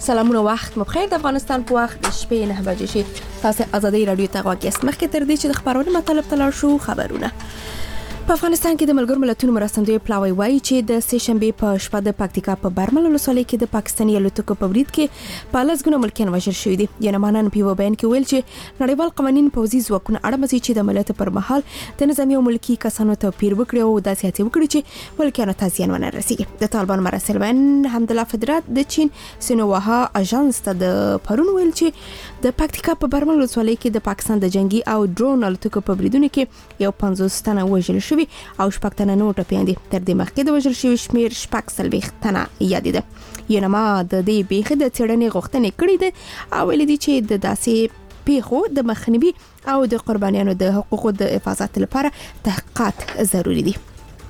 سلامونه وخت مو بخیر. د افغانستان په وخت د شپې 9 بجې شي. تاسو ازادي رادیو ته غواړئ مخکې تر دې چې د خبرونو مطلب تلل شو خبرونه. په افغانستان کې د ملګرو ملتونو مرستندوی پلاوی وایي چې د سه شنبه په شپه د پکتیکا په برمل ولسوالۍ کې د پاکستاني الوتکو په برید کې په لږ ملکیان وژل شوي دي. یانمانان په بیان کې ویل چې نړیوال قوانین پوځي ځواکونه اړمزي چې د ملت پر مهال د نظامی او ملکی کسانو توپیر وکړي او د سیاسي وکړي چې ملکیانو ته زیان ونه رسیږي. د طالبان مراسل وین حمدالله فدرات د چین سینوواها اژانس ته د پرون ویل چې د پکتیکا په برمل ولسوالۍ کې د پاکستان د جنگي او ډرون الوتکو په بریدونو کې یو 50 تنه وژل شوي او شپږ تنه نور ټپيان دي. تر دې مخکې د وژل شوي شمیر 40 تنه یاد دي. ینما د دې بیخ د څېړنې غوښتنې کړې ده او ویل دي چې د داسې پیښو د مخنیوي او د قربانیانو د حقوقو د حفاظت لپاره تحقیقات ضروری دي.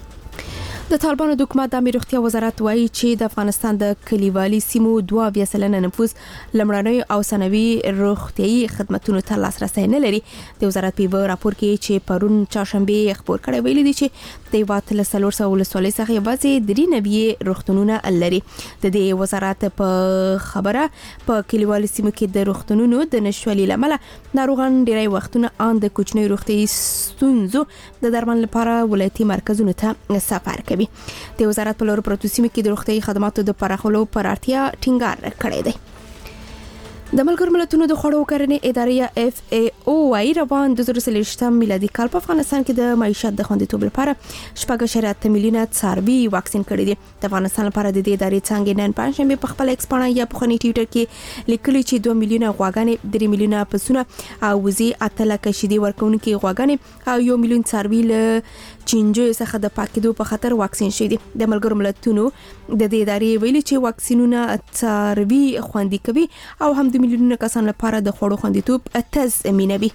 د طالبانو د حکومت د امیر روغتیا وزارت وایي چې د افغانستان د کلیوالي سیمو 2% نفوس لمړنۍ او ثانوي روغتيایي خدماتو ته لاسرسي نه لري. د وزارت په راپور کې چې پرون چهارشنبه خبر کړی ویلي دي چې د وات له 300 ولسوالۍ څخه یوازې 93 روغتونونه لري. د دې وزارت په خبره په کلیوالي سیمو کې د روغتونونو د نشوالي لامل ناروغان ډیری وختونه ان د کوچنۍ روغتيایي ستونزو د درمل لپاره ولایتي مرکزونو ته سفر کوي. د وزارت په لور پروتو سیمه کې د روغتي خدماتو د پراخولو پر اړتیا ټینګار کړی دی. د ملګرو ملتونو د خوړو کرنې ادارې FAO وايي روان د 2023 میلادي کال په افغانستان کې د معیشت د خوندیتوب لپاره 4.8 میلیونه څاروي واکسین کړي دي. د افغانستان لپاره د دې ادارې څنګه نن پنځشنبه په خپل ایکسپانا یا په خني ټویټر کې لیکلي چې 2 میلیونه غواګانې 3 میلیونه پسونه او وزي اتلکه شیدي ورکونکي غواګانې او 1 میلیون څاروي له چینجو څخه د پاکیدو په خطر واکسین شوي دي. د ملګرو ملتونو د دې ادارې ویلي چې واکسینونه څاروي خوندي کوي او هم د میلیونونو کسانو لپاره د خوړو خوندیتوب تضمینوي.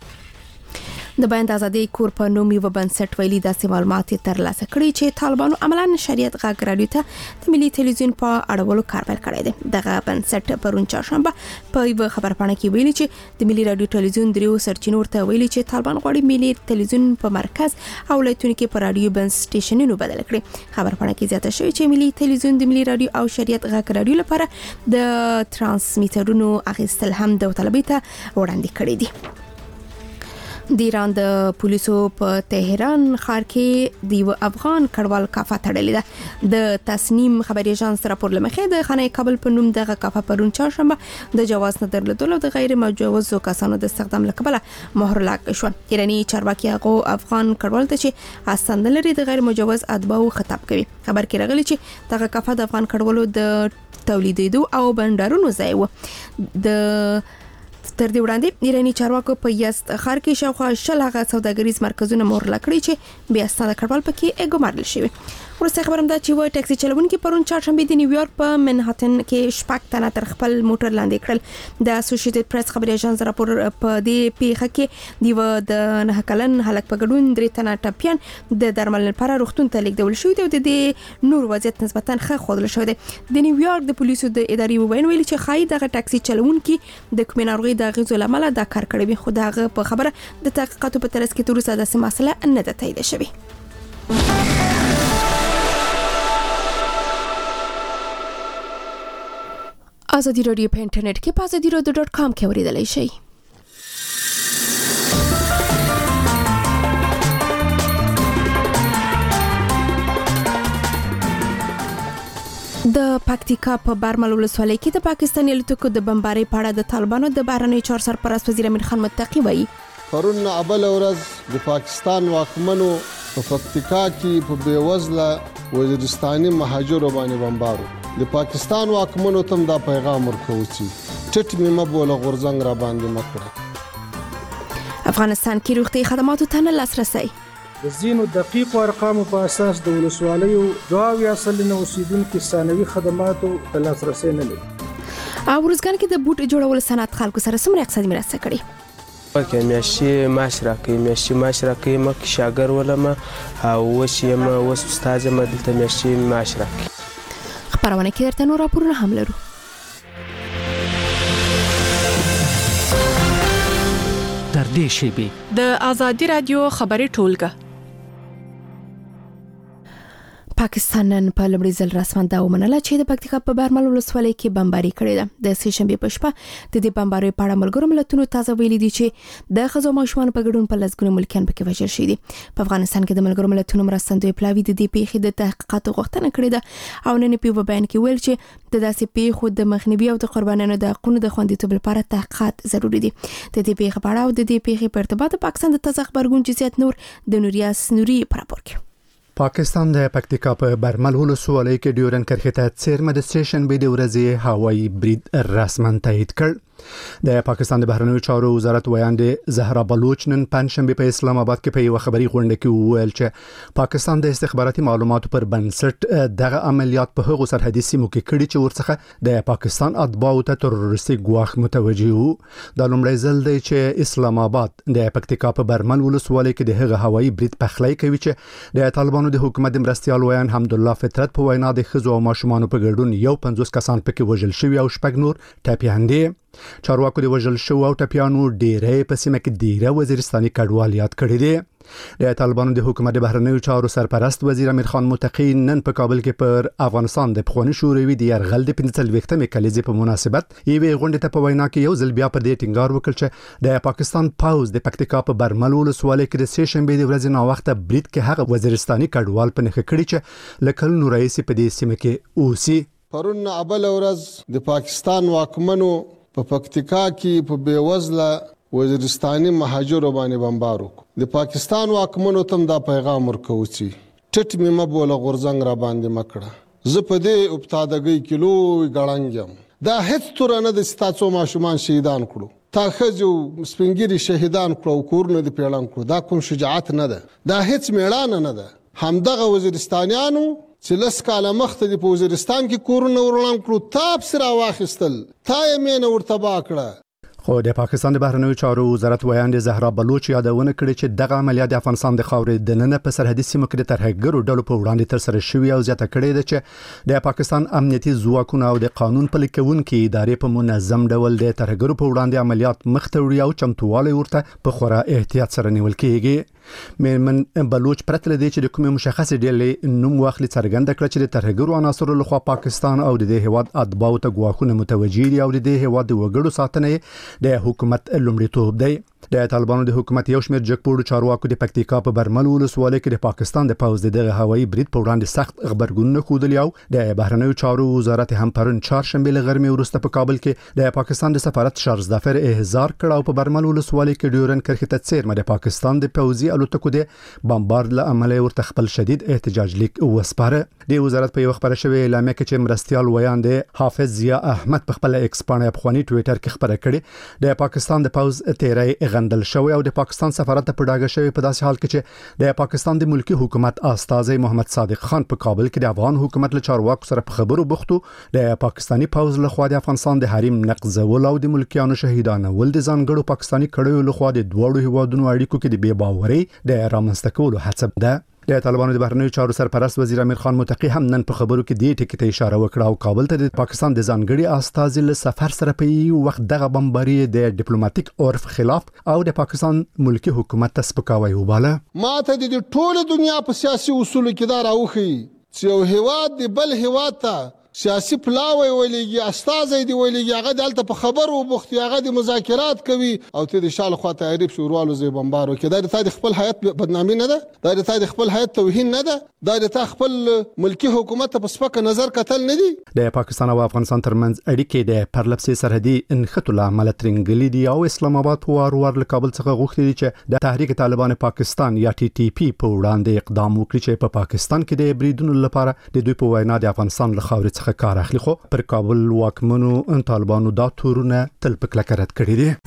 د بیان د ازادي کور په نوم یو بنسټ ویلي د معلومات ترلاسه کړي چې طالبانو عملاً شریعت غږ رادیو ته د ملي ټلویزیون په اړولو کار پیل کړی دی. دغه بنسټ پرون چهارشنبه په یو خبرپاڼه کې ویلي چې د ملي رادیو ټلویزیون دریو سرچینو ورته ویلي چې طالبان غواړي ملي ټلویزیون په مرکز او ولایتونو کې په رادیو بن سټیشنونو بدل کړي. خبرپاڼه کې زیاته شوی چې ملي ټلویزیون د ملي رادیو او شریعت غږ رادیو لپاره د ترانسمیټرونو اخیستل هم د طلبې ته وړاندې کړی دي. د ایران د پولیسو په تهران ښار کې د افغان کډوال کافه تړلې ده. د تسنیم خبري اژانس راپور لمخې د خانه کابل په نوم دغه کافه پرون چهارشنبه د جواز نه درلودلو د غیر مجوزو کسانو د استخدام لپاره مهر لګ شو. ایرانی چارواکي هغه افغان کډوال ته چې استند لري د غیر مجوز اتباع خطاب کوي. خبر کې راغلی چې دغه کافه د افغان کډوالو د تولیدېدو او بندرونو ځای و. د تر دې وړاندې ایرانی چارواکو په یزد ښار کې شاوخوا 20 سوداګریز مرکزونه مهر لکړي چې بیا ستاسو کډوال پکې ګمارل شوی. ورسته خبرم ده چې و ټاکسي چلونکي پرون چهارشنبه د نیویارک په منهټن کې شپږ تنه تر خپل موټر لاندې کړل. د اسوسییټډ پریس خبري اژانس راپور په دې پیښه کې دیو د نه کلن هلک په ګډون 3 تنه ټپيان د درمل لپاره روغتون ته لیږدول شوی دی او د دې نور وضعیت نسبتا ښه خوندل شوی دی. د نیویارک د پولیسو د ادارې ویل چې خای دغه ټاکسي چلونکي د کومې ناروغي د غیزو لامل دا کار کړی وي، خو دغه په خبره د تحقیقاتو په ترڅ کې تر اوسه د مسله نه ده تایید شوی. ازادي رادیو په انټرنیټ کې په azadirodio.com کې اوریدلای شئ. د پکتیکا په برمل ولسوالۍ کې د پاکستاني الوتکو د بمبارۍ په اړه د طالبانو د بهرنیو چارو سرپرست وزیر امیر خان متقی وایي پرون اول ورځ د پاکستان واکمنو په پکتیکا کې په بیوزله وزیرستاني مهاجرو باندې بمبارو. د پاکستان واکمنو تم دا پیغام ورکوي چې ټټ میمه بوله غورځنګ را باندې مکړه. افغانستان کې روغتي خدماتو ته نه لاسرسي. د زینو دقیق ارقامو په اساس د ولسوالیو 2.0 اوسیدونکو ثانوي خدماتو ته لاسرسي نه لري. او ورزګان کې د بوټ جوړول صنعت خلکو سره سمره اقتصادي مرسته کړي. پکې میاشي معاش راکې مکه شاګر ولما او وشیم وس استاد مدلته میاشي معاش راکې. خبرونه کې درته نور راپورونه هم لرو. در دې شیبې د ازادي رادیو خبري ټولګه پاکستان نن په لومړي ځل رسماً دا ومنله چې د پکتیکا په برمل ولسوالۍ کې بمباري کړې ده. د سې شنبې په شپه د دې بمبارۍ په اړه ملګرو ملتونو تازه ویلي دي چې د ښځو او ماشومانو په ګډون په لسګونو ملکیان پکې وژل شوي دي. په افغانستان کې د ملګرو ملتونو مرستندوی پلاوي د دې پیښې د تحقیقاتو غوښتنه کړې ده او نن په بیان کې ویل چې د داسې پیښو د مخنیوي او د قربانیانو د حقوقو د خوندیتوب لپاره تحقیقات ضروري دي. د دې پیښې په اړه او د دې پیښې په ارتباط پاکستان د تازه خبرګون جزئیات نور د نوریاس نوري په راپور کې. پاکستان د پکتیکا په برمل ولسوالۍ کې ډیورن کرښې ته څیرمه د سټیشن به د ورځې هوایي برید رسماً تایید کړ. د پاکستان د بهرنیو چارو وزارت ویاندې زهرا بلوچ نن پنځشنبه په اسلام آباد کې په یو خبري غونډه کې وویل چې پاکستان د استخباراتي معلوماتو پر بنسټ دغه عملیات په هغو سرحدي سیمو کې کړي چې ورڅخه د پاکستان اتباعو ته تروریستي ګواښ متوجي وو. دا لومړی ځل دی چې اسلام آباد د پکتیکا په برمل ولسوالۍ کې د هغه هوایي برید پخلی کوي چې د طالبانو د حکومت مرستيال ویان حمدالله فطرت په وینا د ښځو او ماشومانو په ګډون یو 50 کسان پکې وژل شوي او شپږ نور ټپیان دي. چارواکو د وژل شو او ټپیانو ډیرې په سیمه کې ډیره وزیرستاني کډوال یاد کړی دي. د طالبانو د حکومت د بهرنیو چارو سرپرست وزیر امیر خان متقی نن په کابل کې پر افغانستان د پخوانی شوروي د يرغل د 15 کلیزې په مناسبت یوې غونډې ته په وینا کې یو ځل بیا په دې ټینګار وکړ چې د پاکستان پاوز د پکتیکا په برمل ولسوالۍ کې د سې شنبې د ورځې نو وخت برید کې هغه وزیرستاني کډوال په نخښه کړی چې لکل نو رئیس په دې سیمه کې اوسي. پرون ابل ورځ د پاکستان واکمنو په پکتیکا کې په بیوزله وزیرستاني مهاجرو باندې بمبار وکړ. د پاکستان واکمنو تم دا پیغام ورکوي چې ټټ می مبوله غورځنګ را باندې مکړه. زه په دې ابتداګي کیلو غړنګم. دا هیڅ تور نه د ستاسو ماشومان شهیدان کړو. تا خځو سپنګيري شهیدان کړو کورونه د پیړان کړو. دا کوم شجاعت نه ده. دا هیڅ میړانه نه ده. همدغه وزیرستانیانو چې لس کاله مخته د وزیرستان کې کورونه ورلان کړو تاب سره واخیستل تا یې مینه ورتبا کړه. خو د پاکستان د بهرنیو چارو وزارت ویاندې زهرا بلوچ یادونه کړې چې دغه عملیات د افغانستان د خاورې د نن په سرحدي سیمو کې د ترهګرو ډلو په وړاندې تر سره شوی او زیاته کړې ده چې د پاکستان امنیتي ځواکونه او د قانون پلي کوونکو ادارې په منظم ډول د ترهګرو په وړاندې عملیات مخته وړي او چمتووالی ورته په خورا احتیاط سره نیول کېږي. میرمن بلوچ پرته لدی چې د کومې مشخصې ډلې نوم واخلي څرګنده کړه چې د ترهګرو عناصرو لخوا پاکستان او د هیواد اتباعو ته ګواښونه متوجي دي او د هیواد د وګړو ساتنه د حکومت لومړیتوب دی. د طالبانو د حکومت یو شمېر جګپوړو چارواکو د پکتیکا په برمل ولسوالۍ کې د پاکستان د پوځ دغه هوایي برید په وړاندې سخت خبرګونونه ښودلي او د بهرنیو چارو وزارت هم پرون چهارشنبه له غرمې وروسته په کابل کې د پاکستان د سفارت شارز ظفر احضار کړ او په برمل ولسوالۍ کې ډیورن کرښې ته څیرمه د پاکستان د پوځي الوتکو د بمبارد له امله ورته خپل شدید احتجاج لیک وسپاره. د وزارت په یو خبره شوی اعلامیه کې چې مرستيال ویاند حافظ ضیا احمد په خپل ایکس باندې افغاني ټوئیټر کې خبره کړې د پاکستان د پوځ تیرې غندل شوی او د پاکستان سفارت په ډاګه شوی په داسې حال کې چې د پاکستان د ملکی حکومت استاذ محمد صادق خان په کابل کې د افغان حکومت له چارواکو سره په خبرو بوختو د پاکستاني پوځ له خوا د افغانستان د حریم نقضول او د ملکیانو شهیدانو ول د ځانګړو پاکستاني کړیو له خوا د دوړو هیوادونو اړیکو کې د بې باورۍ د رامنځته کولو هڅه ده. د طالبانو د بهرنیو چارو سرپرست وزیر امیر خان متقی هم نن په خبرو کې دې ټکي ته اشاره وکړه او کابل ته د پاکستان د ځانګړي استاذ له سفر سره په یو وخت دغه بمباري د ډیپلوماټیک عرف خلاف او د پاکستان ملکی حکومت ته سپکاوی وباله. ماته د ټوله دنیا په سیاسي اصولو کې دا راوخی چې یو هیواد د بل هیواد ته سیاسي پلاوی ولېږي استازي دی ولېږي هغه دلته په خبرو بوختي هغه د مذاکرات کوي او ته د شال خوا تعریف شوروالو زی بمبارو کې دا د تا خپل حیات بدنامي نه ده. دا د تا خپل حیات توهین نه ده. دا د تا خپل ملکی حکومت په سپک نظر کتل نه دي. د پاکستان او افغانستان ترمنځ اړیکې د پرلپسې سرحدي انخټو له امله ترنګلې دي او اسلام آباد وار له کابل څخه غوښتي دي چې د تحریک طالبان پاکستان یا ټي ټي پی په وړاندې اقدام وکړي چې په پاکستان کې د بریدونو لپاره د دوی په وینا د افغانستان له خاورې څخه کار اخلي. خو پر کابل واکمنو طالبانو دا تورونه تل په کلکه رد کړي دي.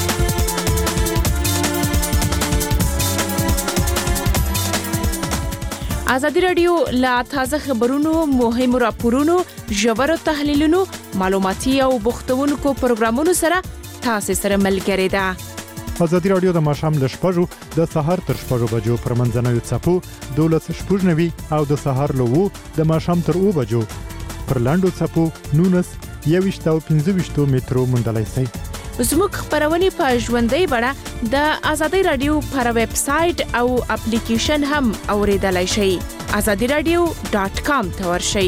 ازادي رادیو لا تازه خبرونو مهمو راپورونو ژورو تحلیلونو معلوماتي او بوختونکو پروګرامونو سره تاسو سره ملګری ده. ازادي رادیو د ماښام ل 6:00 د سحر تر 6:00 بجو پر منځنوي څپو 12:90 او د سحر له 2 د ماښام تر 2 بجو پر لاندو څپو 19 او 15 مترو مندلای سي. زموږ خبرونه په ژوندۍ بڼه د ازادي رادیو پر ویب سټ او اپلیکیشن هم اوریدلای شئ. azadiradio.com ته ورشئ.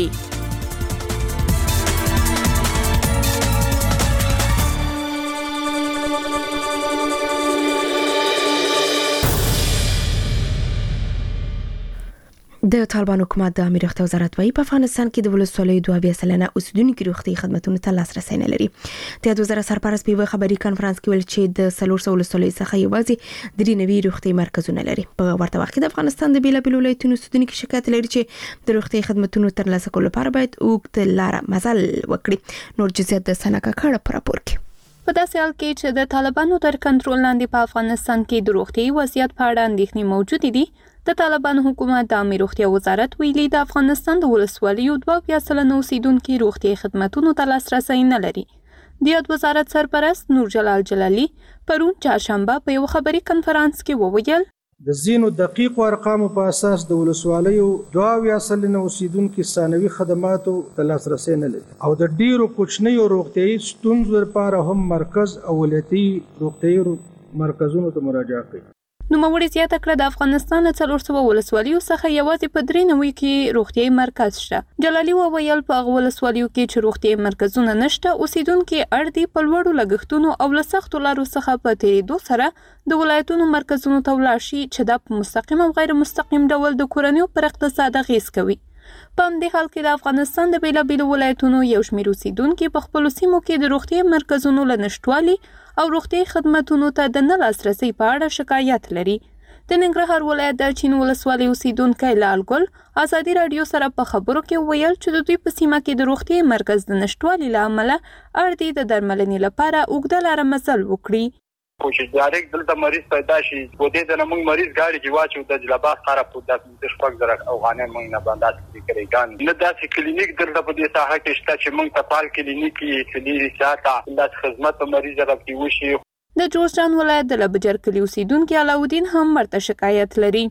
د طالبان حکومت د امیر روغتیا وزارت وايي په افغانستان کې د ولسوالیو 2.2% اوسیدونکو روغتي خدماتو ته لاسرسي نه لري. د وزارت سرپرست په خبري کانفرنس کې ویل چې د 400 ولسوالیو څخه یوازې 3 نوي روغتي مرکزونه لري. په ورته وخت کې د افغانستان د بیلابیلو ولایتونو اوسیدونکو شکایت لري چې د روغتي خدماتو ترلاسه کولو لپاره باید اوږد لار مزل وکړي. نور جزئیات د سنکه کړه پر راپور کې. په داسې حال کې چې د طالبانو تر کنټرول لاندې په افغانستان کې د روغتي وضعیت په اړه اندېښنې موجود دي، د طالبانو حکومت د امیر روغتیا وزارت ویلي د افغانستان د ولسوالیو 2.2% اوسیدونکو روغتي خدماتو ته لاسرسي نه لري. د یاد وزارت سرپرست نور جلال جلالی پرون چهارشنبه په یو خبري کانفرنس کې وویل د زینو دقیق ارقامو په اساس د ولسوالیو 2.2% اوسیدونکو ثانوي خدماتو ته لاسرسي نه لري او د ډیرو کوچنیو روغتي ستونزو لپاره هم مرکز او ولایتي روغتي مرکزونو ته مراجعه کوي. نوموړي زیاته کړه د افغانستان له 400 ولسوالیو څخه یوازې په 3 کې روغتیايي مرکز شته. جلالي وویل په هغه ولسوالیو کې چې روغتیايي مرکزونه نشته، اوسیدونکو اړ دي په لوړو لګښتونو او له سختو لارو څخه په تیریدو سره د ولایتونو مرکزونو ته ولاړ شي چې دا په مستقیم او غیر مستقیم ډول د کورنیو پر اقتصاد اغیز کوي. په همدې حال کې د افغانستان د بیلابیلو ولایتونو یو شمېر اوسیدونکو په خپلو سیمو کې د روغتیايي مرکزونو له نشټوالي او روغتیايي خدماتو ته د نه لاسرسي په اړه شکایت لري. د ننګرهار ولایت د چین ولسوالۍ اوسیدونکی لال ګل ازادي رادیو سره په خبرو کې ویل چې د دوی په سیمه کې د روغتیايي مرکز د نشټوالي له امله اړ دي د درملنې لپاره اوږده لاره مزل وکړي. کوشش ډایرکټ دلته مریض پیدا شي و دې د موږ مریض گاډي کې واچو د جلبات خاره په د شپږ زره افغانۍ موږ نه باندې کړی ګان نه داسې کلینیک دلته په دې ساحه کې شته چې موږ ته پال کلینیک کې کلینیک ساته د خدمت مریض راځي وشي. د جوزجان ولایت د لبجر کلی اوسیدونکو علاودین هم مرته شکایت لري.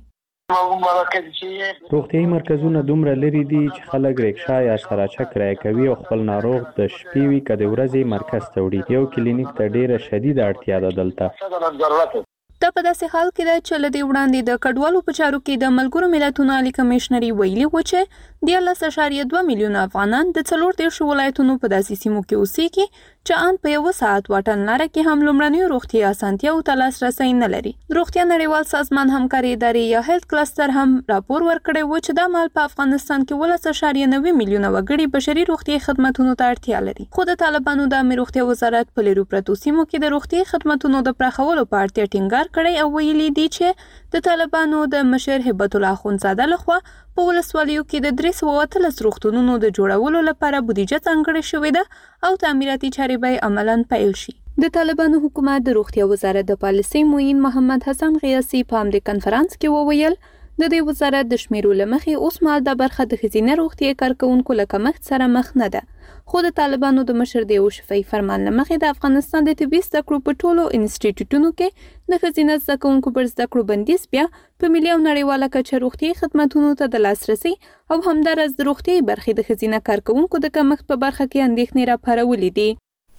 روغتیايي مرکزونه دومره لري دي چې خلک ریکشا یا شراچه کرایه کوي او خپل ناروغ د شپې وي که د ورځې مرکز ته وړي. یو کلینیک ته ډیره شدیده اړتیا ده دلته. دا په داسې حال کې ده چې له دې وړاندې د کډوالو په چارو کې د ملګرو ملتونو عالی کمشنري ویلي و چې 13.2 میلیونه افغانان د 14 ولایتونو په داسې سیمو کې اوسېږي چې ان په یو ساعت واټن لاره کې هم لومړنیو روغتیا اسانتیاو ته لاسرسي نه لري. روغتیا نړیوال سازمان همکاري ادارې یا هیلث کلستر هم راپور ورکړی و چې دا مال په افغانستان کې 13.9 میلیونه وګړي بشري روغتیا خدماتو ته اړتیا لري. خو د طالبانو د امیر روغتیا وزارت په لرو پرتو سیمو کې د روغتیا خدماتو د پراخولو په اړتیا ټینګار کړی او ویلي دي چې د طالبانو د مشر هبت الله اخونزاده لخوا په ولسوالیو کې د 313 روغتونونو د جوړولو لپاره بودیجه ځانګړې شوې ده او تعمیراتي چارې به عملاً پیل شي. د طالبانو حکومت د روغتیا وزارت د پالیسي معین محمد حسن غیاثي په همدې کانفرنس کې وویل د دې وزارت د شمیرو لمخې اوس مهال د برخه د ښځینه روغتیا کارکونکو له کمښت سره مخ نه ده. خو د طالبانو د مشر د یو شفاهي فرمان لمخې د افغانستان د طبي زده کړو په ټولو انسټیټیوټونو کې د ښځینه زده کوونکو پر زده کړو بندیز بیا په ملي او نړیواله کچه روغتیايي خدماتو ته د لاسرسي او همدارس د روغتیايي برخې د ښځینه کارکونکو د کمښت په برخه کې اندېښنې راپارولې دي.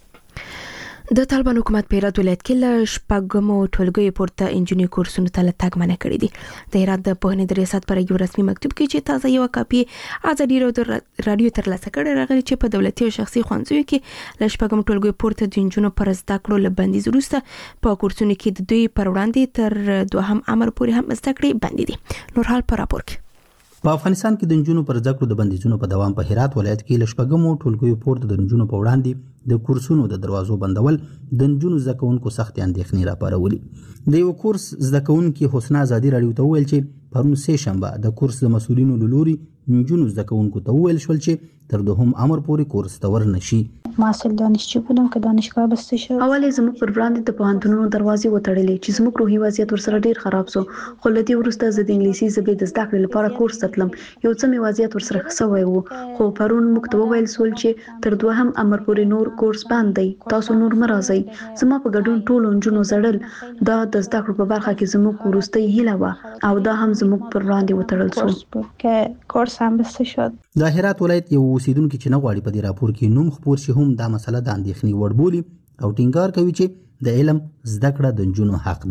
د طالبان حکومت په هرات ولایت کې له شپږمو ټولګیو پورته انجینری کورسونو ته تګ منع کړی دی. د هرات د پوهنې د ریاست پر یو رسمي مکتوب کې چې تازه یو کاپي ازادي رادیو ترلاسه کړی راغلی چې په دولتي او شخصي ښوونځیو کې له شپږمو ټولګیو پورته د انجونو پر زده کړو له بندیز وروسته په کورسونو کې د دوی پر وړاندې تر دوهم امر پورې هم زده کړې بندي دي. نور حال پر راپور کې په افغانستان کې د انجونو پر زده کړو د بندیزونو په دوام په هرات ولایت کې له شپږمو ټولګیو پورته د انجونو په وړاندې د کورسونو د دروازو بندول د انجونو زده کوونکو سختې اندېښنې راپارولې. د یو کورس زده کوونکي حسنا ازادي رادیو ته وویل چې پرون سه شنبه د کورس د مسؤلینو له لوري انجونو زده کوونکو ته وویل شول چې تر دوهم امر پورې کورس ته ورنشي. محصل دانشجو بودم که دانشگاه بسته شد. اول زموږ پر وړاندې د پوهنتونونو دروازې وتړلې چې زموږ روحي وضعیت ورسره ډیر خراب شو. خو له دې وروسته زه د انګلیسي ژبې د زده کړې لپاره کورس ته تلم. یو څه مې وضعیت ورسره ښه شوی و خو پرون موږ ته وویل شول چې تر دوهم امر پورې نور کورس بند دی، تاسو نور مه راځئ. زما په ګډون ټولو نجونو ژړل. دا د زده کړو په برخه کې زموږ وروستۍ هیله وه او دا هم زموږ پر وړاندې وتړل شو که کورس هم بسته شد. د هرات ولایت یو اوسیدونکو چې نه غواړي په دې راپور کې نوم خپور شي هم دا مسله د اندېښنې وړ بولي او ټینګار کوي چې د علم زده کړه د نجونو حق دی.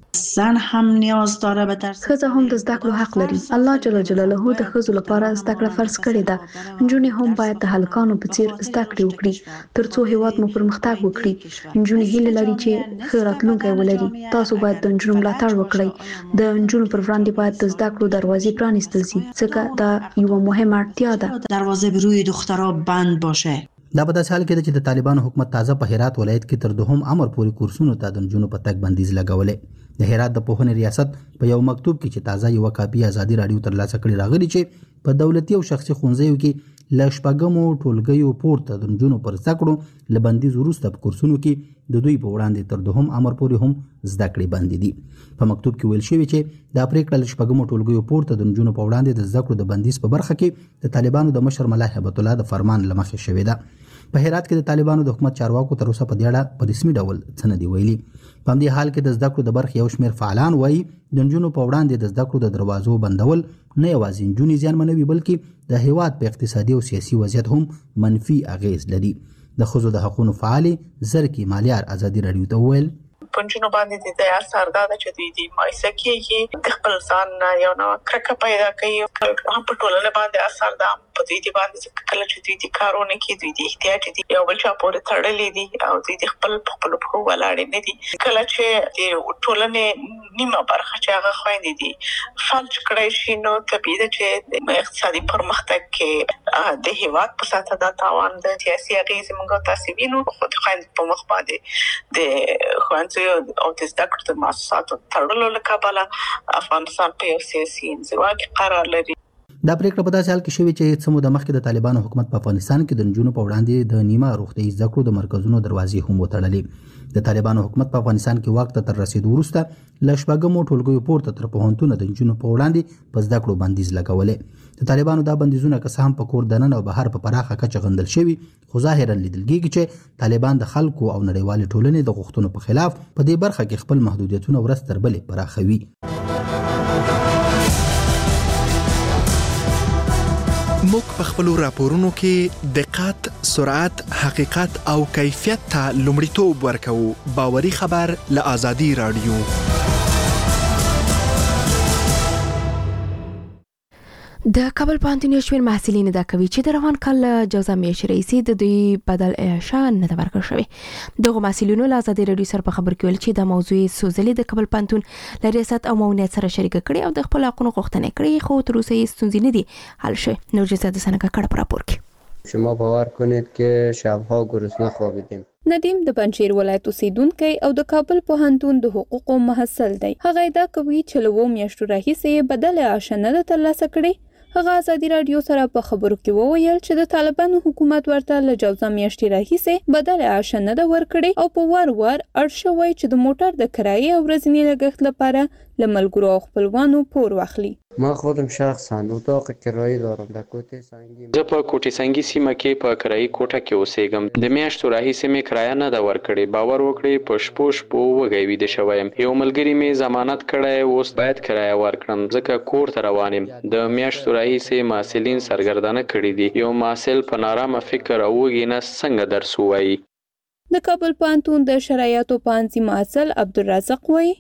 زن هم نیاز داره به درس. ښځه هم د زده کړو حق لري. الله جل جلاله د ښځو لپاره زده کړه فرض کړې ده. نجونې هم باید د هلکانو په څیر زده کړې وکړي ترڅو هیواد مو پرمختګ وکړي. نجونې هیله لري چې ښه راتلونکی ولري. تاسو باید د نجونو ملاتړ وکړئ. د نجونو پر وړاندې باید د زده کړو دروازې پرانیستل شي ځکه دا یوه مهمه اړتیا ده. دروازه به روی دخترها بند باشه. دا په داسې حال کې ده چې د طالبانو حکومت تازه په هرات ولایت کې تر دوهم امر پورې کورسونو ته د نجونو په تګ بندیز لګولې. د هرات د پوهنې ریاست په یو مکتوب کې چې تازه یو کاپي ازادي رادیو ترلاسه کړې راغلي چې په دولتي او شخصي ښوونځیو کې له شپږمو ټولګیو پورته د نجونو پر زده کړو له بندیز وروسته په کورسونو کې د دوی په وړاندې تر دوهم امر پورې هم زده کړې بندې دي. په مکتوب کې ویل شوی چې دا پریکړه له شپږمو ټولګیو پورته د نجونو په وړاندې د زده کړو د بندیز په برخه کې د طالبانو د مشر ملا هیبت الله د فرمان له مخې شوې ده. په هرات کې د طالبانو د حکومت چارواکو تر اوسه په دې اړه په رسمي ډول څه نه دي ویلي. په همدې حال کې د زده کړو د برخې یو شمېر فعالان وایي د نجونو په وړاندې د زده کړو د دروازو بندول نه یوازې نجونې زیانمنوي بلکې د هیواد په اقتصادي او سیاسي وضعیت هم منفي اغیز لري. د ښځو د حقونو فعالې زرکې مالیار ازادي رادیو ته وویل پنځونو باندې د اثر دا چې دوی د مایسه کې د خپل ځان یو نو کرکه پیدا کوي هم په ټولنه باندې اثر دا په دې باندې کله چې دوی د کارونه کې دوی د احتیاج دي یو بل چا پورې تړلې دي او دوی د خپل په ولاړ نه دي. کله چې د ټولنې نیمه برخه چې هغه خويندې دي فلج کړی شي نو طبيعي ده چې د اقتصادي پرمختګ کې د هیواد په ساته دا تاوان د سیاسي اغیز موږ تاسو وینو خو د خويند په مخ باندې د خويند او د زده کړو د مؤسساتو تړلو له کبله افغانستان په یو سیاسي انزوا کې قرار لري. دا پریکړه په داسې حال کې شوې چې څه موده مخکې د طالبانو حکومت په افغانستان کې د نجونو په وړاندې د نیمه روغتیايي زده کړو د مرکزونو دروازې هم وتړلې. د طالبانو حکومت په افغانستان کې واک ته تر رسیدو وروسته له شپږمو ټولګیو پورته تر پوهنتونه د نجونو په وړاندې په زده کړو بندیز لګولې. د طالبانو دا بندیزونه که څه هم په کور دننه او بهر په پراخه کچه غندل شوي خو ظاهرا لیدل کېږي چې طالبان د خلکو او نړیوالې ټولنې د غوښتنو په خلاف په دې برخه کې خپل محدودیتونه ورځ تر بلې پراخوي. موږ په خپلو راپورونو کې دقت، سرعت، حقیقت او کیفیت ته لومړیتوب ورکوو. باوري خبر له آزادي رادیو. د کابل پوهنتون یو شمېر محصلین دا کوي چې د روان کال جوزا میاشتې راهیسې د دوی بدل اعشا نه ده ورکړل شوې. دغو محصلینو له ازادي رادیو سره په خبر کې ویل چې دا موضوع سوزلې د کابل پوهنتون له ریاست او معاونیت سره شریکه کړې او د خپل حقونو غوښتنه کړې خو تر اوسه یې ستونزې نه دي حل شوې. نورجزا د سنگا کړه راپور کې شما باور کنید که شبها گرسنه خوابیدیم. ندیم د پنجشیر ولایت اوسیدونکی او د کابل پوهنتون د حقوقو محصل دی. هغه دا کوي چې له 2 میاشتو راهیسې بدل اعشا نه ده ترلاسه کړې. هغه ازادي رادیو سره په خبرو کې وویل چې د طالبانو حکومت ورته له جوزا میاشتې راهیسې بدل اعشا نه ده ورکړې او په وار اړ شوی چې د موټر د کرایې او ورځني لګښت لپاره له ملګرو او خپلوانو پور واخلي. ما خودم شخصا اتاق کرایه دارم در کوټه سنگی. زه په کوټه سنگی سیمه کې په کرایي کوټه کې اوسېږم. د میاشتو راهیسې مې کرایه نه ده ورکړې. باور وکړئ په شپو وږی ویده شوی یم. یو ملګري مې ضمانت کړی اوس باید کرایه ورکړم ځکه کور ته روان یم. د میاشتو راهیسې محصلین سرګردانه کړي دي. یو محصل په نارامه فکر او وږي نه څنګه درس ووایي. د کابل پوهنتون د شرایطو پوهنځي محصل عبدالرزاق وایي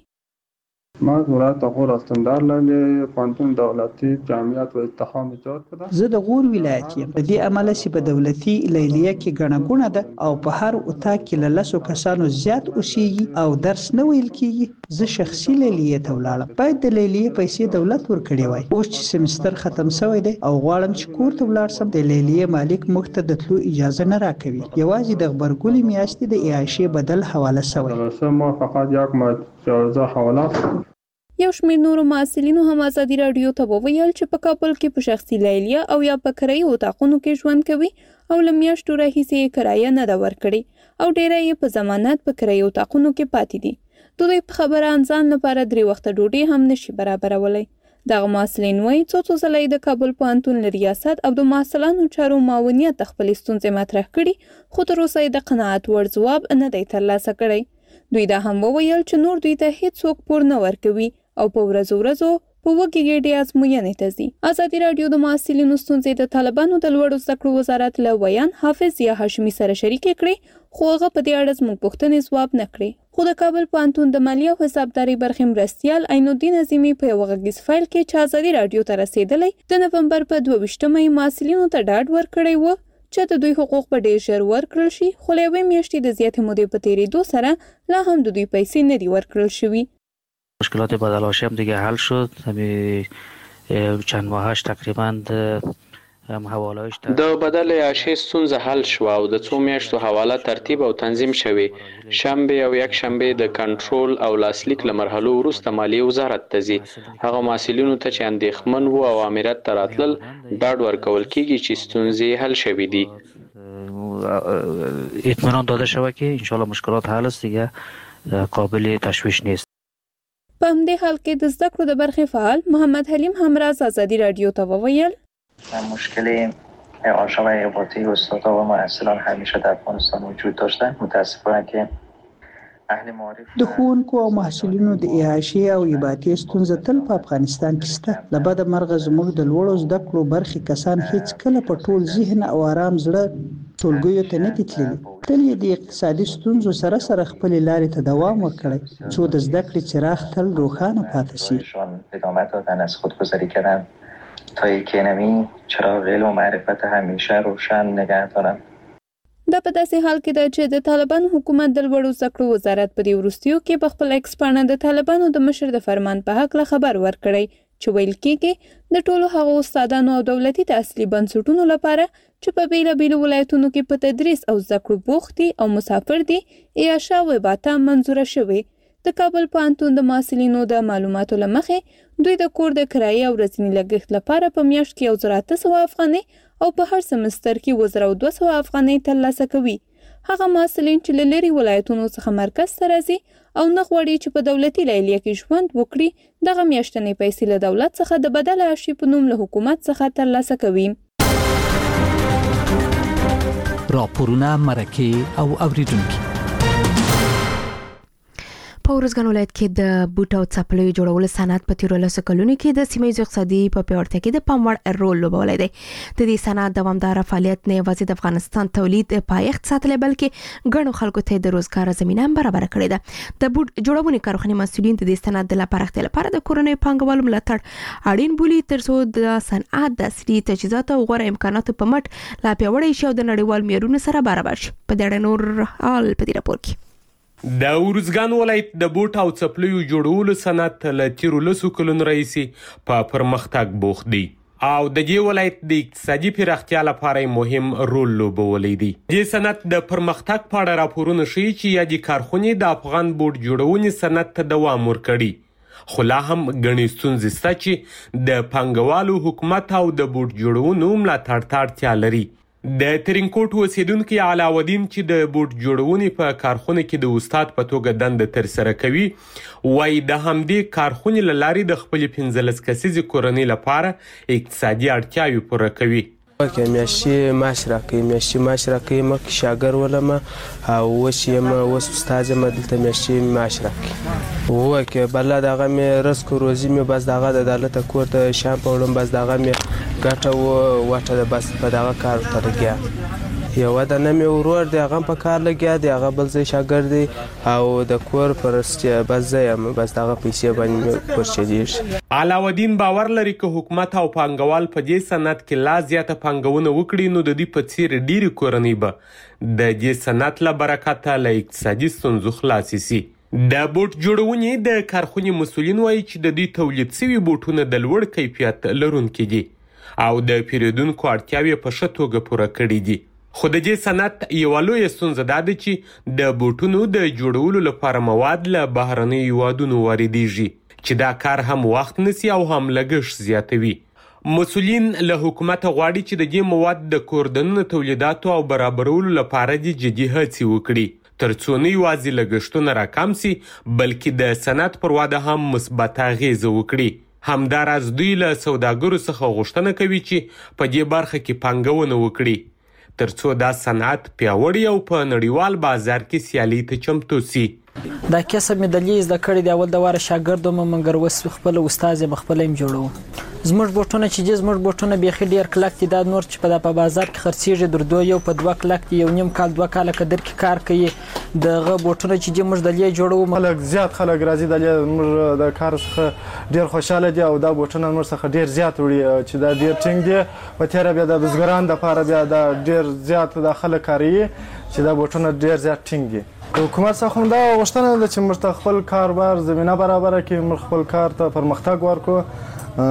ما از ولایت غور هستم. در لیلی پوهنتون دولتی جمعیت و اتحاد ایجاد کړه. زه د غور ولایت یم. په دې عمله چې په دولتي لیلیه کې ګڼه ګوڼه ده او په هر اتاق کې له 10 کسانو زیات اوسېږي او درس نه ویل کېږي. زه شخصي لیلیه ته ولاړم. باید د لیلیه پیسې دولت ورکړي وای. اوس چې سمستر ختم شوی دی او غواړم چې کور ته ولاړ شم، د لیلیه مالک موږ ته د تلو اجازه نه راکوي. یوازې د خبرګولي میاشتې د اعاشې بدل حواله شوی. ما فقط یک مجازه حواله. یو شمېر نورو محصلینو هم ازادي رادیو ته وویل چې په کابل کې په شخصي لیلیه او یا په کرایي اتاقونو کې ژوند کوي او له میاشتو راهیسې کرایه نه ده ورکړې او ډېری یې په ضمانت په کرایي اتاقونو کې پاتې دي. دوی په خبره ځان لپاره 3 وخته ډوډۍ هم نشي برابرولی. دغه محصلین وایي څو ځله د کابل پوهنتون له ریاست او د محصلانو چارو معاونیت خپلې ستونزې مطرح کړي خو تر اوسه د قناعت وړ ځواب نه دی ترلاسه کړی. دوی دا هم وویل چې نور دوی ته هیڅوک پور نه ورکوي او په ورځو په وږي ګډې ازموینې ته ځي. ازادي رادیو د محصلینو ستونزې د طالبانو د لوړو زده کړو وزارت له ویان حافظ یا هاشمي سره شریکې کړې خو هغه په دې اړه زموږ پوښتنې ځواب نه کړې. خو د کابل پوهنتون د مالیې او حسابداري برخې مرستیال عین الدین عظیمي په یو غږیز فایل کې چې ازادي راډیو ته رسیدلی د نومبر په 22 محصلینو ته ډاډ ورکړی و چې د دوی حقوق په ډیر ژر ورکړل شي، خو له یوې میاشتې د زیاتې مودې په تیریدو سره لا هم د دوی پیسې نه دي ورکړل شوي. مشکلات بدلاشی هم دیگه حل شد. همین چند ماهش تقریبا د بدل عیاشۍ ستونزه حل شوه او د 2 میاشتو حواله ترتیب او تنظیم شوې. شنبه او یک شنبه د کنټرول او لاسلیک له مرحلو وروسته مالیې وزارت ته ځي. هغه محصلینو ته چې اندېښمن وو او امریت ته راتلل ډاډ ورکول کیږي چې ستونزې حل شوې دي. اطمینان داده شوه که انشالله مشکلات حل است، دیگه قابل تشویش نیست. په همدې حال کې د زده کړو د برخې فعال محمد حلیم همراز ازادي راډیو ته وویل مشکل آشنایی ارتباطی استادا و محصلان همیشه در افغانستان وجود داشته. متاسفانه که اهل معارف د ښوونکو او محصلینو د اعاشې او اباتې ستونزه تل په افغانستان کې شته. له بده مرغه زموږ د لوړو زده کړو برخې کسان هیڅ کله په ټول ذهن او آرام زړه ټولګیو ته نه دي تللي. تل یې د اقتصادي ستونزو سره خپلې لارې ته دوام ورکړی څو د زده کړې څراغ تل روښانه پاتې شي. ادامه دادن از خودگذری کردن تا ایکنمی چراغ علم و معرفت همیشه روشن نگه دارن. دا په داسې حال کې ده چې د طالبانو حکومت د لوړو زده کړو وزارت په دې وروستیو کې په خپل ایکس پاڼه د طالبانو د مشر د فرمان په هکله خبر ورکړی چې ویل کېږي د ټولو هغو استادانو او دولتي تحصیلي بنسټونو لپاره چې په بیلابیلو ولایتونو کې په تدریس او زده کړو بوخت دي او مسافر دي اعاشه او اباته منظوره شوې. د کابل پوهنتون د محصلینو د معلوماتو له مخې دوی د کور د کرایې او ورځني لګښت لپاره په میاشت کې 1800 افغانۍ او په هر سمستر کې 1200 افغانۍ ترلاسه کوي. هغه محصلین چې له لرې ولایتونو څخه مرکز ته راځي او نه غواړي چې په دولتي لیلیه کې ژوند وکړي دغه میاشتنۍ پیسې له دولت څخه د بدل عیاشۍ په نوم له حکومت څخه ترلاسه کوي. راپورونه مرکه او اوریدونکي په ورځګان ولایت کې د بوټ او څپلیو جوړولو صنعت په تیرو لسو کلونو کې د سیمه ییز اقتصادي په پیاوړتیا کې د پام وړ رول لوبولی دی. د دې صنعت دوامداره فعالیت نه یوازې د افغانستان تولید پایښت ساتلی بلکې ګڼو خلکو ته د روزګار زمینه هم برابره کړې ده. د بوټ جوړونې کارخانې مسؤلین د دې صنعت د لا پراختیا لپاره د کورنیو پانګوالو ملاتړ اړین بولي ترڅو د صنعت د عصري تجهیزاتو او غوره امکاناتو په مټ لا پیاوړی شي او د نړیوال معیارونو سره برابر شي. په دې اړه نور حال په دې راپور کې د ورځګان ولایت د بوټ او څپلیو جوړولو صنعت له تیرو لسو کلونو راهیسې په پرمختګ بوخت دی او د دې ولایت د اقتصادي پراختیا لپاره مهم رول لوبولی دی. دې صنعت د پرمختګ په اړه راپورونه ښیي چې یادې کارخونې د افغان بوټ جوړونې صنعت ته دوام ورکړي، خو لا هم ګڼې ستونزې شته چې د پانګوالو حکومت او د بوټ جوړونو ملاتړ ته اړتیا لري. د ترینکوټ اوسیدونکي علاودین چې د بوټ جوړونې په کارخونه کې د استاد په توګه دنده ترسره کوي وایي د همدې کارخونې له لارې د خپلې 15 کسیزې کورنۍ لپاره اقتصادي اړتیاوې پوره کوي. میاشتې معاش راکوي مخکې شاګرد ولم او اوس استاد یم دلته میاشتې معاش راکوي وکه بله دغه مې رزق روزي مې بس دغه د دولت کور ته شام په وړم بس دغه مې ګټه واټه د بس په دغه کار ته لګیا یو د نه مې ورور دی هغه په کار لګیا دی هغه بل ځای شاګرد دی او د کور پرسته بس زه یم بس دغه پیسې باندې ورچېږي. علاودین باور لري که حکومت او پانګوال په دې صنعت کې لا زیاته پانګونه وکړي نو د دې په څیر ډېرې کورنۍ به د دې صنعت له برکته له اقتصادي ستونزو خلاصې سي. د بوټ جوړونې د کارخونې مسؤلین وایي چې د دې تولید شوي بوټونه د لوړ کیفیت لرونکي دي او د پیرودونکو اړتیاوې په ښه توګه پوره کړي دي. خو د دې صنعت یوه لویه ستونزه دا ده چې د بوټونو د جوړولو لپاره مواد له بهرنیو هیوادونو واردیږي چې دا کار هم وخت نیسي او هم لګښت زیاتوي. مسؤلین له حکومته غواړي چې د دې مواد د کور دننه تولیداتو او برابرولو لپاره دې جدي هڅې وکړي ترڅو نه یوازې لګښتونه راکم سي بلکې د صنعت پر وده هم مثبت اغیزه وکړي. همداراز دوی له سوداګرو څخه غوښتنه کوي چې په دې برخه کې پانګونه وکړي ترڅو دا صنعت پیاوړی او په نړیوال بازار کې سیالي ته چمتو سي. دا کسب مې د لیز د کړي د اول د واره شاګرد مې منګر وس خپل استاد مې خپل ایم جوړو زموږ بوټونه چې زموږ بوټونه بيخي ډیر کلک دي دا نور چې په بازار کې خرڅيږي در دوه یو په دوه کلک یو نیم کال دوه کال کډر کې کار کوي دغه بوټونه چې موږ د لیز جوړو خلک زیات خلک راځي د لیز موږ د کار څخه ډیر خوشاله دي او دا بوټونه موږ څخه ډیر زیات وړي چې دا ډیر ټینګ دي په تیر بیا د بزګران د لپاره بیا دا ډیر زیات د خلک کاری چې دا بوټونه ډیر زیات ټینګ دي حکومت څخه هم دا غوښتنه ده چې موږ خپل کاروبار زمينه برابر کړي موږ خپل کار ته پرمختګ ورکړو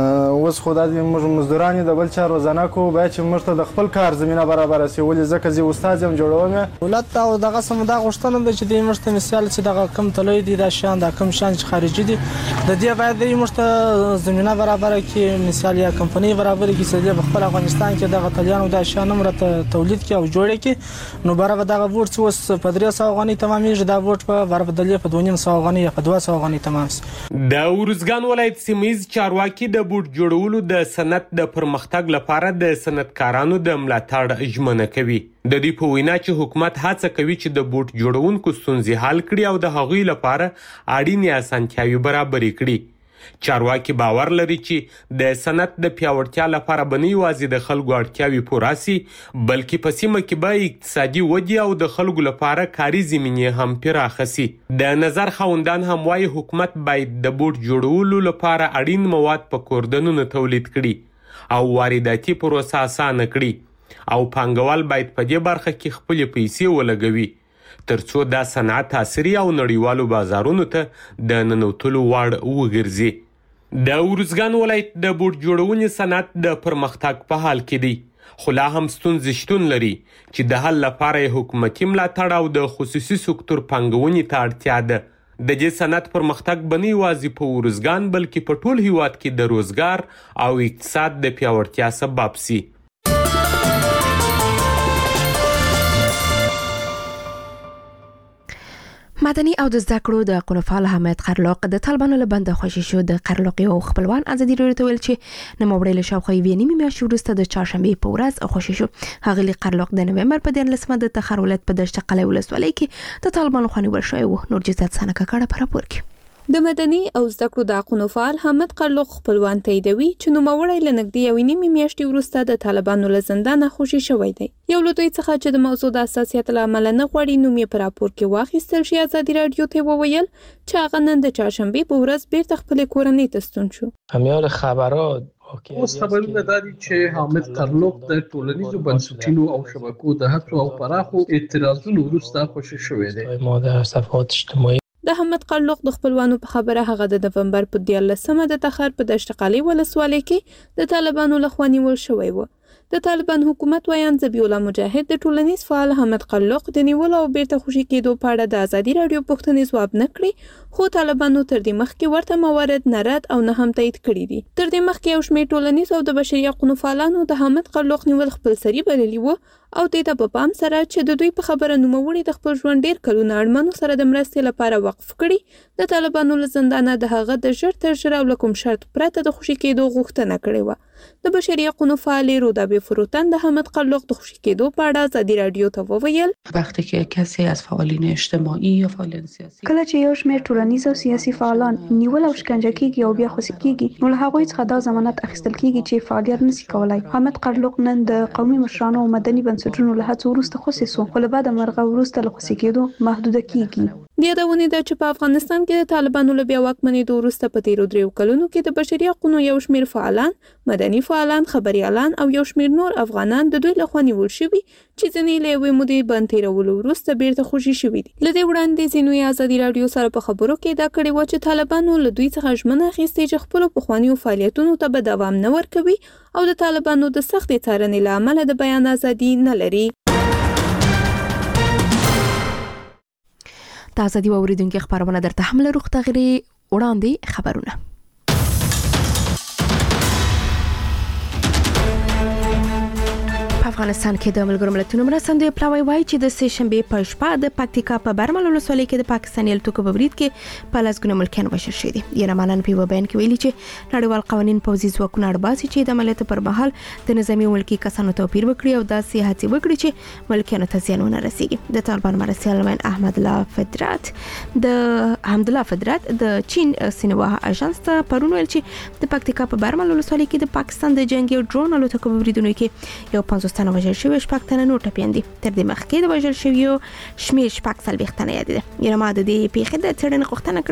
اوس خو د مزدوران د بل چا روزانه کو باید چې موږ ته د خپل کار زمينه برابر شي ولې ځکه چې استاد هم جوړوم دولت او دغه سم دا غوښتنه ده چې د موږ ته مثال چې دغه کم تلوي دي د شان د کم شان خارجي دي د دې باید د موږ ته زمينه برابر کړي مثال یا کمپنی برابر کړي چې د خپل افغانستان کې دغه تلیانو د شان مرته تولید کړي او جوړ کړي نو برابر دغه ورڅ اوس په 300 غنی تمامېږي دا ورڅ په برابر په 200 غنی یا په 200 غنی تمام د ورزګان ولایت سیمایي چارواکي د بوټ جوړولو د صنعت د پرمختګ لپاره د صنعتکارانو د ملاتړ ژمنه کوي د دې په وینا چې حکومت هڅه کوي چې د بوټ جوړونکو ستونزې حل کړي او د هغوی لپاره اړینې اسانتیاوې برابر کړي چارواکي باور لري چې د صنعت د پیاوړتیا لپاره بنې یوازې د خلکو اړتیاوې پوره سي بلکې په سیمه کې به اقتصادي ودې او د خلکو لپاره کاري زمینې هم پراخه سي د نظر خوندان هم وايي حکومت باید د بوټ جوړولو لپاره اړین مواد په کوردنونو تولید کړي او وارداتي پروسه اسانه کړي او پانګوال باید په دې برخه کې خپل پیسې ولګوي ترڅو دا صنعت عصري او نړیوالو بازارونو ته د ننوتلو وړ وګرځي د ورزګان ولایت د بوټ جوړونې صنعت د پرمختګ په حال کې دی خو لا هم ستونزې شتون لري چې د حل لپاره حکومتي ملاتړ او د خصوصي سکتور پانګونې ته اړتیا ده د دې صنعت پرمختګ بنې یوازې په ورزګان بلکې په ټول هیواد کې د روزګار او اقتصاد د پیاوړتیا سبب سي مدني او د زده کړو د قنفال حمید قرلاق د طالبانو له بنده خوشي شو د قرلاق یو خپلوان ازادي راډیو ته ویل چې نوموړی له شاوخوا یوې نیمې میاشتې وروسته د چهارشنبې په ورځ خوشي شو هغه له قرلاق د نومبر په 14 د تخار ولایت په دشت قلعه ولسوالۍ کې د طالبانو خو نیول شوی و نور جزات سنکه کړه پر راپور کې د مدني او زده کړو د قنفال حمید قرلاق خپلوان تاییدوي چې نوموړی له نږدې یوې نیمې میاشتې وروسته د طالبانو له زندانه خوشي شوی دی یو له دوی څخه چې د موضوع د حساسیت له امله نه غواړي نوم یې په راپور کې واخیستل شي ازادي راډیو ته وویل چې هغه نن د چهارشنبې په ورځ بیرته خپلې کورنۍ ته ستون شو همیار خبرات اوس خبرونه دا دي چې حامد قرلاق د ټولنیزو بنسټونو او شبکو د هڅو او پراخو اعتراضونو وروسته خوشي شوی دی ما در صفحات اجتماعي د حمید قرلاق د خپلوانو په خبره هغه د نومبر په 14 د تخار په دشت قلعه ولسوالۍ کې د طالبانو لخوا نیول شوی و د طالبان حکومت ویان ذبیح الله مجاهد د ټولنیز فعال حمید قرلاق د نیول او بیرته خوشي کېدو په اړه د ازادي راډیو پوښتنې ځواب نه کړی خو طالبانو تر دې مخکې ورته موارد نه رد او نه هم تایید کړي دي تر دې مخکې یو شمېر ټولنیز او د بشري حقوقو فعالانو د حمید قرلاق نیول خپلسري بللي و او دې ته په پام سره چې د دوی په خبره نوموړي د خپل ژوند ډیر کلونه اړمنو سره د مرستې لپاره وقف کړي د طالبانو له زندانه د هغه د ژر تر ژره او کوم شرط پرته د خوشي کېدو غوښتنه کړې و د بشري حقوقو فعال رودابه فروتن د حمید قرلاق د خوشي کېدو په اړه ازادي راډیو ته وویل وقتی که کسی از فعالین اجتماعی یا فعالین سیاسی کله چې یو شمېر ټولنیز او سیاسي فعالان نیول او شکنجه کیږي او بیا خوشي کیږي نو له هغوی څخه دا ضمانت اخیستل کیږي چې فعالیت نشي کولای حمید قرلاق نن د قومي مشرانو او مدني بنسټونو له هڅو وروسته خوشي شو خو له بعد مرغه وروسته له خوشي کېدو محدوده کیږي د یادونې ده چې په افغانستان کې د طالبانو له بیا واکمنېدو وروسته په تیرو 3 کلونو کې د بشري حقوقو یو شمېر فعالان مدني فعالان خبريالان او یو شمېر نور افغانان د دوی لخوا نیول شوي چې ځینې له یوې مودې بند تیرولو وروسته بیرته خوشي شوي دي له دې وړاندې ځینو ازادي راډیو سره په خبرو کې دا کړې و چې طالبانو له دوی څخه ژمنه اخیستې چې خپلو پخوانیو فعالیتونو ته به دوام نه ورکوي او د طالبانو د سختې څارنې له امله د بیان ازادي نه لري تازه دی اوریدونکو خبرونه درته هم له روغ تغیري وړاندې خبرونه په افغانستان کې د ملګرو ملتونو مرستندوی پلاوی وایي چې د سه شنبه په شپه د پکتیکا په برمل ولسوالۍ کې د پاکستاني الوتکو په برید کې په لسګونه ملکیان وژل شوي دي. یرمانان په بیان کې ویلي چې نړیوال قوانین پوځي ځواکونه اړباسي چې د عملیات پر مهال د نظامی ملکی کسانو توپیر وکړي او داسې هڅې وکړي چې ملکیانو ته زیان ونه رسیږي. د طالبان مرستیال لمن احمد الله فدرات د چین سینوا اژانس ته پرون ویل چې د پکتیکا په برمل ولسوالۍ کې د پاکستان د جنگي ډرون الوتکو په بریدونو کې یو 50 تنه وژل شوي، شپږ تنه نور ټپیان دي. تر دې مخکې د وژل شویو شمېر 40 تنه یاد دي. یرما د دې پیښې د څېړنې غوښتنه